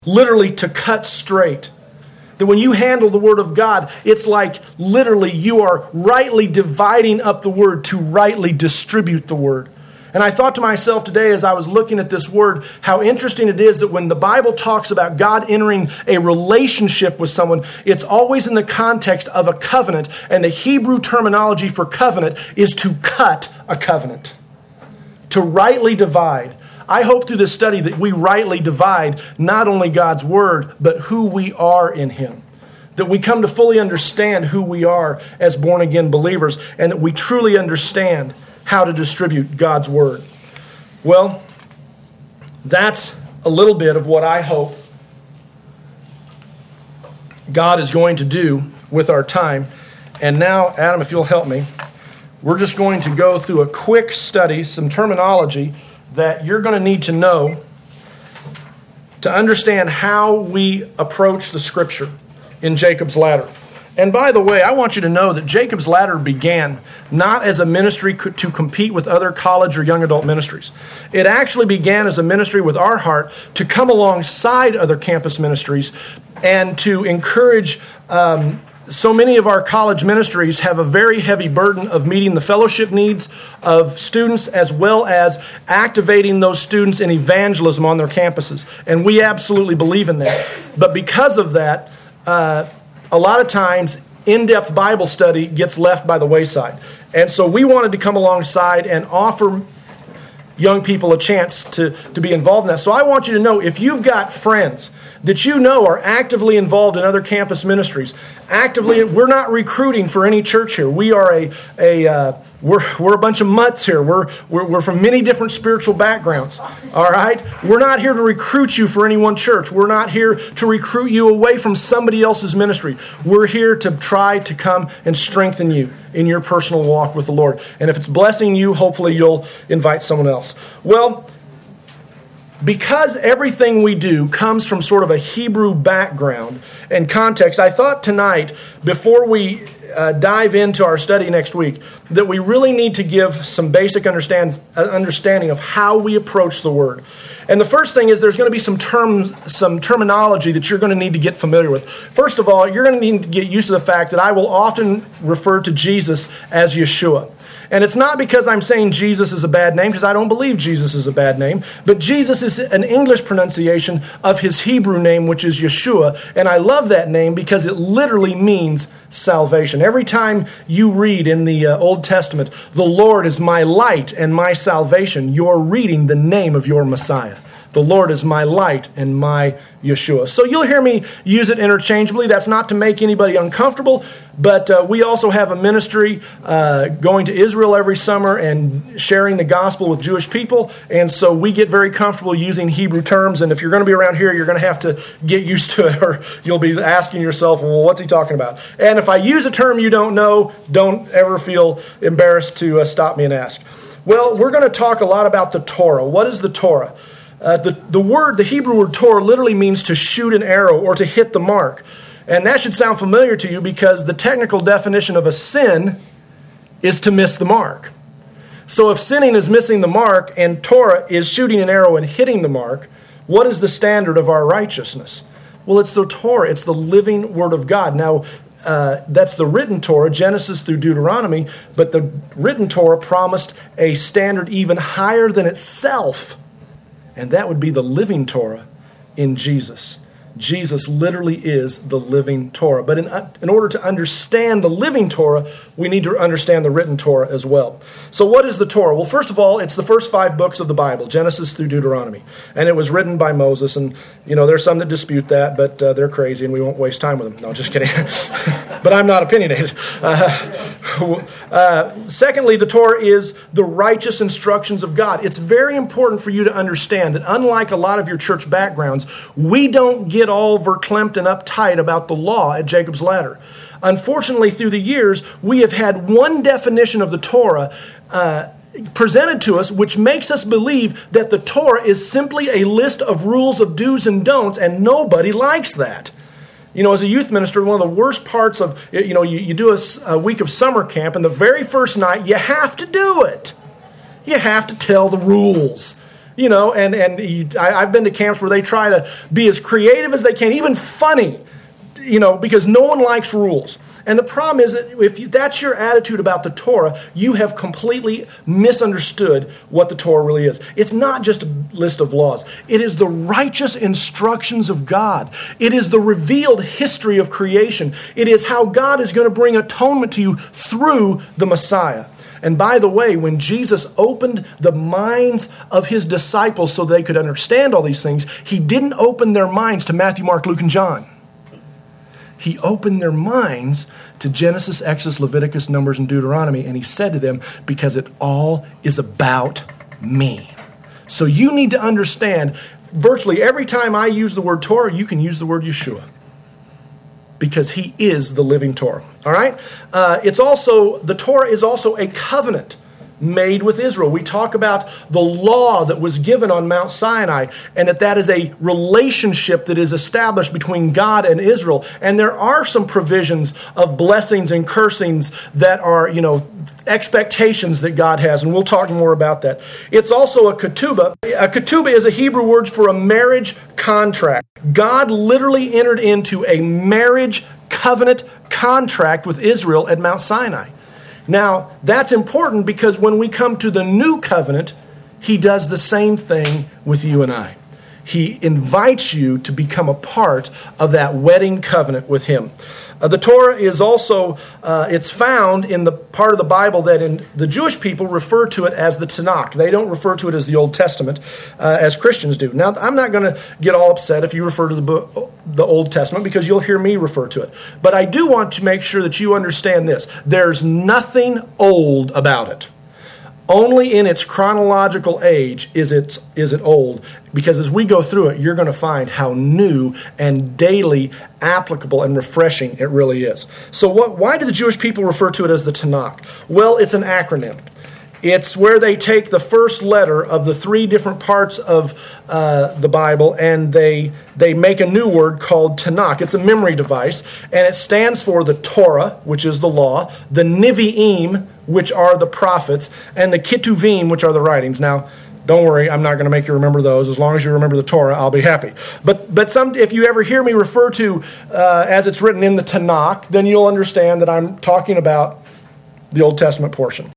literally to cut straight. That when you handle the Word of God, it's like literally you are rightly dividing up the Word to rightly distribute the Word. And I thought to myself today as I was looking at this word, how interesting it is that when the Bible talks about God entering a relationship with someone, it's always in the context of a covenant. And the Hebrew terminology for covenant is to cut a covenant, to rightly divide. I hope through this study that we rightly divide not only God's Word, but who we are in Him. That we come to fully understand who we are as born-again believers, and that we truly understand how to distribute God's Word. Well, that's a little bit of what I hope God is going to do with our time. And now, Adam, if you'll help me, we're just going to go through a quick study, some terminology that you're going to need to know to understand how we approach the Scripture in Jacob's Ladder. And by the way, I want you to know that Jacob's Ladder began not as a ministry to compete with other college or young adult ministries. It actually began as a ministry with our heart to come alongside other campus ministries and to encourage. So many of our college ministries have a very heavy burden of meeting the fellowship needs of students as well as activating those students in evangelism on their campuses. And we absolutely believe in that. But because of that, a lot of times in-depth Bible study gets left by the wayside. And so we wanted to come alongside and offer young people a chance to be involved in that. So I want you to know, if you've got friends that you know are actively involved in other campus ministries, we're not recruiting for any church here. We are we're a bunch of mutts here. We're from many different spiritual backgrounds. All right, we're not here to recruit you for any one church. We're not here to recruit you away from somebody else's ministry. We're here to try to come and strengthen you in your personal walk with the Lord. And if it's blessing you, hopefully you'll invite someone else. Well, because everything we do comes from sort of a Hebrew background and context, I thought tonight, before we dive into our study next week, that we really need to give some basic understanding of how we approach the Word. And the first thing is there's going to be some terminology that you're going to need to get familiar with. First of all, you're going to need to get used to the fact that I will often refer to Jesus as Yeshua. And it's not because I'm saying Jesus is a bad name, because I don't believe Jesus is a bad name, but Jesus is an English pronunciation of his Hebrew name, which is Yeshua. And I love that name because it literally means salvation. Every time you read in the Old Testament, the Lord is my light and my salvation, you're reading the name of your Messiah. The Lord is my light and my Yeshua. So you'll hear me use it interchangeably. That's not to make anybody uncomfortable, but we also have a ministry going to Israel every summer and sharing the gospel with Jewish people, and so we get very comfortable using Hebrew terms, and if you're going to be around here, you're going to have to get used to it, or you'll be asking yourself, well, what's he talking about? And if I use a term you don't know, don't ever feel embarrassed to stop me and ask. Well, we're going to talk a lot about the Torah. What is the Torah? The Hebrew word Torah literally means to shoot an arrow or to hit the mark. And that should sound familiar to you because the technical definition of a sin is to miss the mark. So if sinning is missing the mark and Torah is shooting an arrow and hitting the mark, what is the standard of our righteousness? Well, it's the Torah. It's the living Word of God. Now, that's the written Torah, Genesis through Deuteronomy, but the written Torah promised a standard even higher than itself. And that would be the living Torah in Jesus. Jesus literally is the living Torah. But in order to understand the living Torah, we need to understand the written Torah as well. So what is the Torah? Well, first of all, it's the first 5 books of the Bible, Genesis through Deuteronomy. And it was written by Moses. And, there's some that dispute that, but they're crazy and we won't waste time with them. No, just kidding. But I'm not opinionated. Secondly, the Torah is the righteous instructions of God. It's very important for you to understand that unlike a lot of your church backgrounds, we don't get all verklempt and uptight about the law at Jacob's Ladder. Unfortunately, through the years, we have had one definition of the Torah presented to us, which makes us believe that the Torah is simply a list of rules of do's and don'ts, and nobody likes that. As a youth minister, one of the worst parts of, you do a week of summer camp, and the very first night, you have to do it. You have to tell the rules. I've been to camps where they try to be as creative as they can, even funny, because no one likes rules. And the problem is that if that's your attitude about the Torah, you have completely misunderstood what the Torah really is. It's not just a list of laws. It is the righteous instructions of God. It is the revealed history of creation. It is how God is going to bring atonement to you through the Messiah. And by the way, when Jesus opened the minds of his disciples so they could understand all these things, he didn't open their minds to Matthew, Mark, Luke, and John. He opened their minds to Genesis, Exodus, Leviticus, Numbers, and Deuteronomy, and he said to them, because it all is about me. So you need to understand, virtually every time I use the word Torah, you can use the word Yeshua, because he is the living Torah. All right? The Torah is also a covenant made with Israel. We talk about the law that was given on Mount Sinai, and that is a relationship that is established between God and Israel. And there are some provisions of blessings and cursings that are, expectations that God has, and we'll talk more about that. It's also a ketubah. A ketubah is a Hebrew word for a marriage contract. God literally entered into a marriage covenant contract with Israel at Mount Sinai. Now, that's important because when we come to the new covenant, he does the same thing with you and I. He invites you to become a part of that wedding covenant with him. The Torah is also, it's found in the part of the Bible that in the Jewish people refer to it as the Tanakh. They don't refer to it as the Old Testament as Christians do. Now, I'm not going to get all upset if you refer to the Old Testament because you'll hear me refer to it. But I do want to make sure that you understand this. There's nothing old about it. Only in its chronological age is it old, because as we go through it, you're going to find how new and daily applicable and refreshing it really is. So why do the Jewish people refer to it as the Tanakh? Well, it's an acronym. It's where they take the first letter of the three different parts of the Bible and they make a new word called Tanakh. It's a memory device, and it stands for the Torah, which is the law, the Nevi'im, which are the prophets, and the Ketuvim, which are the writings. Now, don't worry, I'm not going to make you remember those. As long as you remember the Torah, I'll be happy. But if you ever hear me refer to as it's written in the Tanakh, then you'll understand that I'm talking about the Old Testament portion.